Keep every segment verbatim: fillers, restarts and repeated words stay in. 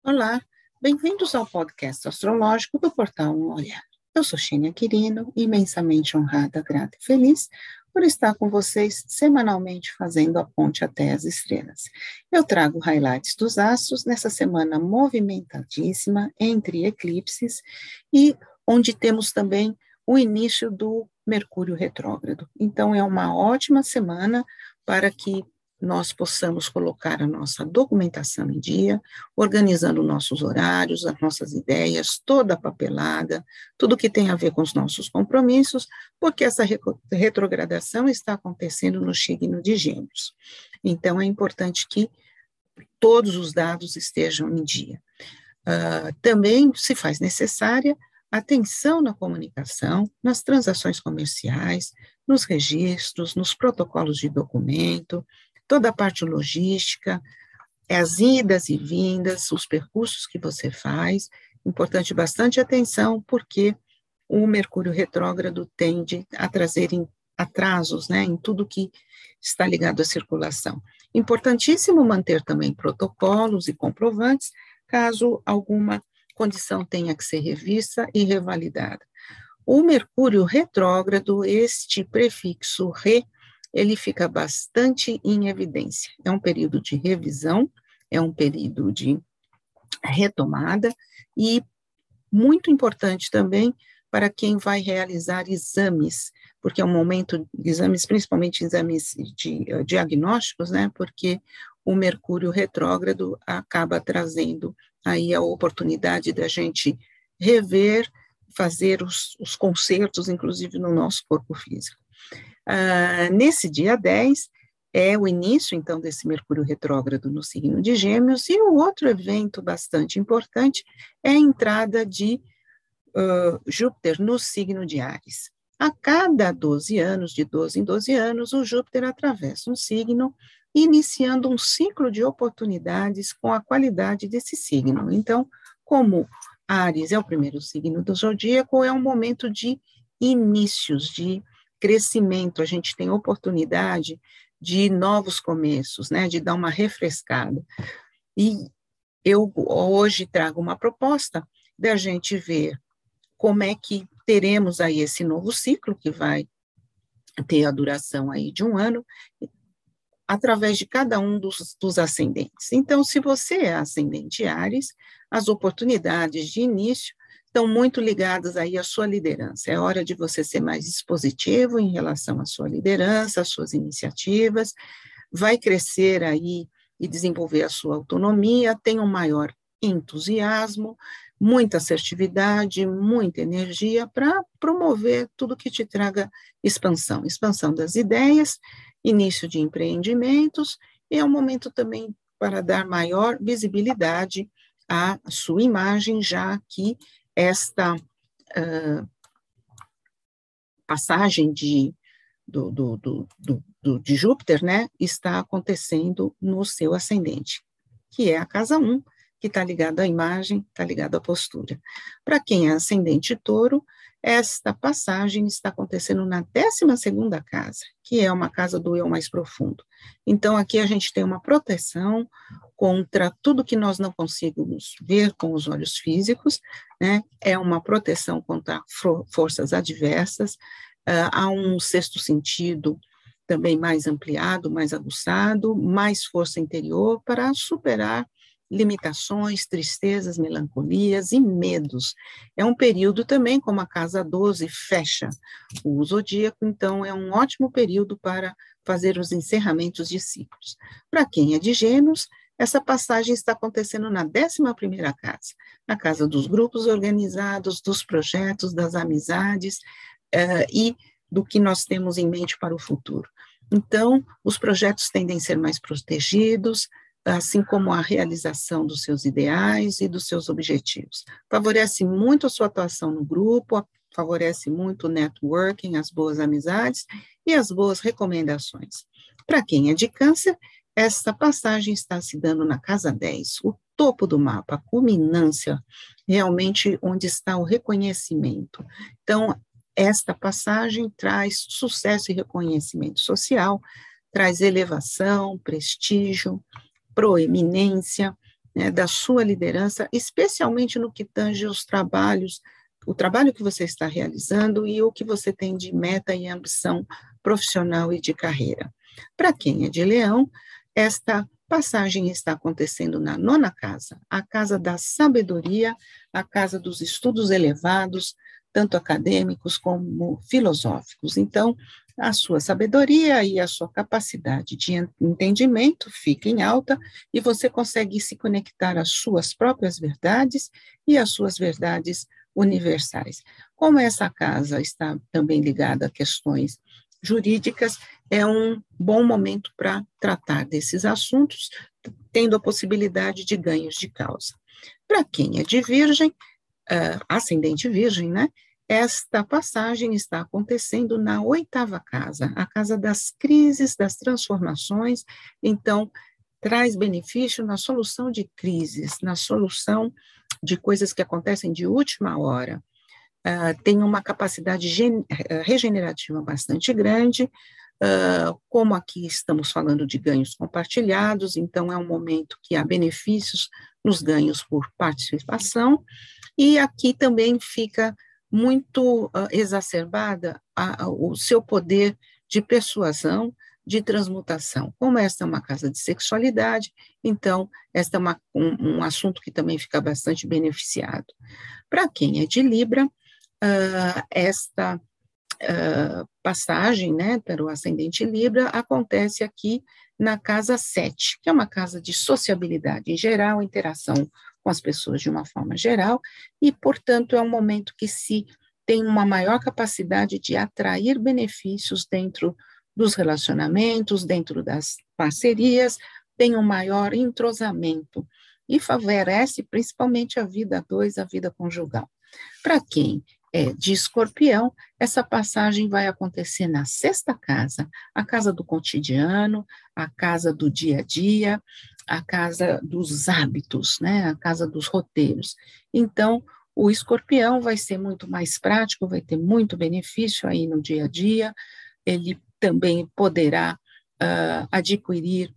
Olá, bem-vindos ao podcast astrológico do Portal Um Olhar. Eu sou Xenia Quirino, imensamente honrada, grata e feliz por estar com vocês semanalmente fazendo a ponte até as estrelas. Eu trago highlights dos astros nessa semana movimentadíssima entre eclipses e onde temos também o início do Mercúrio retrógrado. Então é uma ótima semana para que nós possamos colocar a nossa documentação em dia, organizando nossos horários, as nossas ideias, toda a papelada, tudo que tem a ver com os nossos compromissos, porque essa retrogradação está acontecendo no signo de Gêmeos. Então, é importante que todos os dados estejam em dia. Uh, também se faz necessária atenção na comunicação, nas transações comerciais, nos registros, nos protocolos de documento, toda a parte logística, as idas e vindas, os percursos que você faz, importante bastante atenção, porque o Mercúrio retrógrado tende a trazer atrasos, né, em tudo que está ligado à circulação. Importantíssimo manter também protocolos e comprovantes, caso alguma condição tenha que ser revista e revalidada. O Mercúrio retrógrado, este prefixo re, ele fica bastante em evidência. É um período de revisão, é um período de retomada e muito importante também para quem vai realizar exames, porque é um momento de exames, principalmente exames de uh, diagnósticos, né, porque o Mercúrio retrógrado acaba trazendo aí a oportunidade da gente rever, fazer os, os consertos, inclusive no nosso corpo físico. Uh, nesse dia dez, é o início, então, desse Mercúrio retrógrado no signo de Gêmeos, e o outro evento bastante importante é a entrada de uh, Júpiter no signo de Áries. A cada doze anos, de doze em doze anos, o Júpiter atravessa um signo, iniciando um ciclo de oportunidades com a qualidade desse signo. Então, como Áries é o primeiro signo do zodíaco, é um momento de inícios, de crescimento, a gente tem oportunidade de novos começos, né, de dar uma refrescada. E eu hoje trago uma proposta da gente ver como é que teremos aí esse novo ciclo, que vai ter a duração aí de um ano, através de cada um dos, dos ascendentes. Então, se você é ascendente Áries, as oportunidades de início estão muito ligadas aí à sua liderança. É hora de você ser mais dispositivo em relação à sua liderança, às suas iniciativas, vai crescer aí e desenvolver a sua autonomia, tem um maior entusiasmo, muita assertividade, muita energia para promover tudo que te traga expansão, expansão das ideias, início de empreendimentos, e é um momento também para dar maior visibilidade à sua imagem, já que esta uh, passagem de, do, do, do, do, de Júpiter, né, está acontecendo no seu ascendente, que é a casa um, que está ligado à imagem, está ligado à postura. Para quem é ascendente touro, esta passagem está acontecendo na décima segunda casa, que é uma casa do eu mais profundo. Então, aqui a gente tem uma proteção contra tudo que nós não conseguimos ver com os olhos físicos, né? É uma proteção contra forças adversas, uh, há um sexto sentido também mais ampliado, mais aguçado, mais força interior para superar limitações, tristezas, melancolias e medos. É um período também, como a casa doze fecha o zodíaco, então é um ótimo período para fazer os encerramentos de ciclos. Para quem é de Gêmeos, essa passagem está acontecendo na décima primeira casa, na casa dos grupos organizados, dos projetos, das amizades uh, e do que nós temos em mente para o futuro. Então, os projetos tendem a ser mais protegidos, assim como a realização dos seus ideais e dos seus objetivos. Favorece muito a sua atuação no grupo, favorece muito o networking, as boas amizades e as boas recomendações. Para quem é de Câncer, essa passagem está se dando na casa dez, o topo do mapa, a culminância, realmente onde está o reconhecimento. Então, esta passagem traz sucesso e reconhecimento social, traz elevação, prestígio, proeminência, né, da sua liderança, especialmente no que tange os trabalhos, o trabalho que você está realizando e o que você tem de meta e ambição profissional e de carreira. Para quem é de Leão, esta passagem está acontecendo na nona casa, a casa da sabedoria, a casa dos estudos elevados, tanto acadêmicos como filosóficos. Então, a sua sabedoria e a sua capacidade de entendimento fica em alta e você consegue se conectar às suas próprias verdades e às suas verdades universais. Como essa casa está também ligada a questões jurídicas, é um bom momento para tratar desses assuntos, tendo a possibilidade de ganhos de causa. Para quem é de Virgem, uh, ascendente Virgem, né? Esta passagem está acontecendo na oitava casa, a casa das crises, das transformações, então traz benefício na solução de crises, na solução de coisas que acontecem de última hora. Uh, tem uma capacidade gen- regenerativa bastante grande, uh, como aqui estamos falando de ganhos compartilhados, então é um momento que há benefícios nos ganhos por participação, e aqui também fica muito uh, exacerbada a, a, o seu poder de persuasão, de transmutação. Como esta é uma casa de sexualidade, então, esta é uma, um, um assunto que também fica bastante beneficiado. Para quem é de Libra, uh, esta uh, passagem, né, para o ascendente Libra, acontece aqui na casa sete, que é uma casa de sociabilidade em geral, interação com as pessoas de uma forma geral, e, portanto, é um momento que se tem uma maior capacidade de atrair benefícios dentro dos relacionamentos, dentro das parcerias, tem um maior entrosamento e favorece principalmente a vida a dois, a vida conjugal. Para quem é de Escorpião, essa passagem vai acontecer na sexta casa, a casa do cotidiano, a casa do dia a dia, a casa dos hábitos, né, a casa dos roteiros. Então, o Escorpião vai ser muito mais prático, vai ter muito benefício aí no dia a dia, ele também poderá uh, adquirir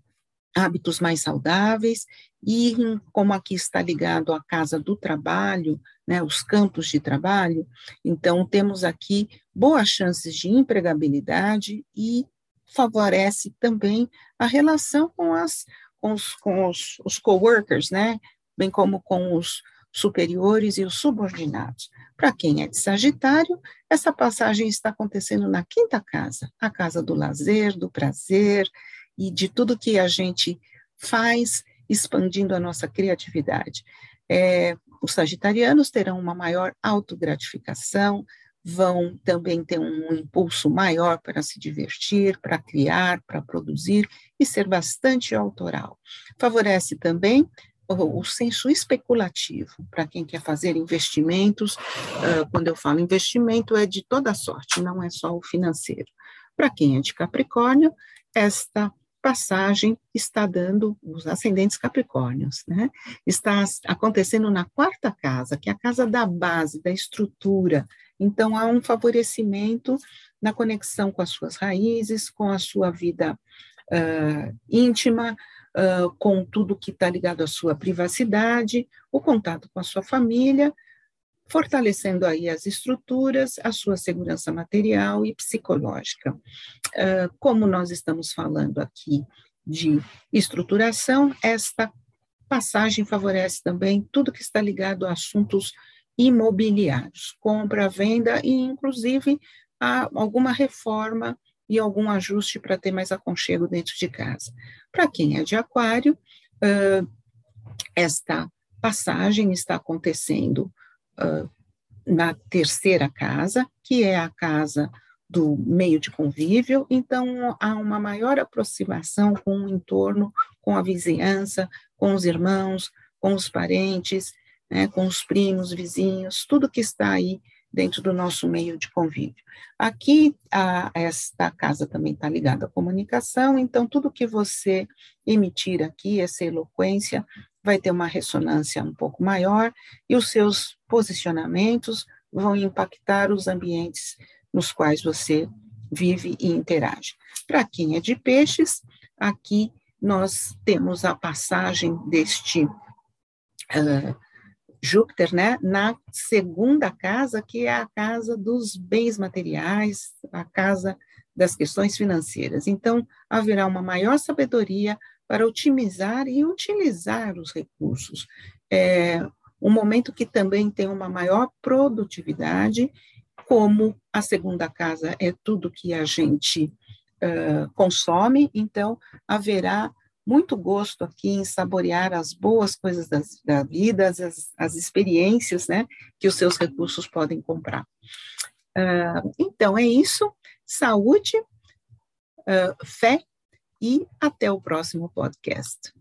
hábitos mais saudáveis, e como aqui está ligado à casa do trabalho, né, os campos de trabalho, então temos aqui boas chances de empregabilidade e favorece também a relação com, as, com os, com os, os coworkers, né, bem como com os superiores e os subordinados. Para quem é de Sagitário, essa passagem está acontecendo na quinta casa, a casa do lazer, do prazer e de tudo que a gente faz, expandindo a nossa criatividade. É, os sagitarianos terão uma maior autogratificação, vão também ter um impulso maior para se divertir, para criar, para produzir e ser bastante autoral. Favorece também o, o senso especulativo, para quem quer fazer investimentos. Uh, quando eu falo investimento, é de toda sorte, não é só o financeiro. Para quem é de Capricórnio, esta passagem está dando os ascendentes capricórnios, né? Está acontecendo na quarta casa, que é a casa da base, da estrutura. Então, há um favorecimento na conexão com as suas raízes, com a sua vida uh, íntima, uh, com tudo que está ligado à sua privacidade, o contato com a sua família, fortalecendo aí as estruturas, a sua segurança material e psicológica. Uh, como nós estamos falando aqui de estruturação, esta passagem favorece também tudo que está ligado a assuntos imobiliários, compra, venda e, inclusive, a alguma reforma e algum ajuste para ter mais aconchego dentro de casa. Para quem é de Aquário, uh, esta passagem está acontecendo Uh, na terceira casa, que é a casa do meio de convívio, então há uma maior aproximação com o entorno, com a vizinhança, com os irmãos, com os parentes, né, com os primos, vizinhos, tudo que está aí dentro do nosso meio de convívio. Aqui, a, esta casa também está ligada à comunicação, então tudo que você emitir aqui, essa eloquência, vai ter uma ressonância um pouco maior e os seus posicionamentos vão impactar os ambientes nos quais você vive e interage. Para quem é de peixes, aqui nós temos a passagem deste uh, Júpiter, né, na segunda casa, que é a casa dos bens materiais, a casa das questões financeiras. Então, haverá uma maior sabedoria para otimizar e utilizar os recursos. É um momento que também tem uma maior produtividade, como a segunda casa é tudo que a gente uh, consome, então haverá muito gosto aqui em saborear as boas coisas das, da vida, as, as experiências, né, que os seus recursos podem comprar. Uh, então, é isso. Saúde, uh, fé e até o próximo podcast.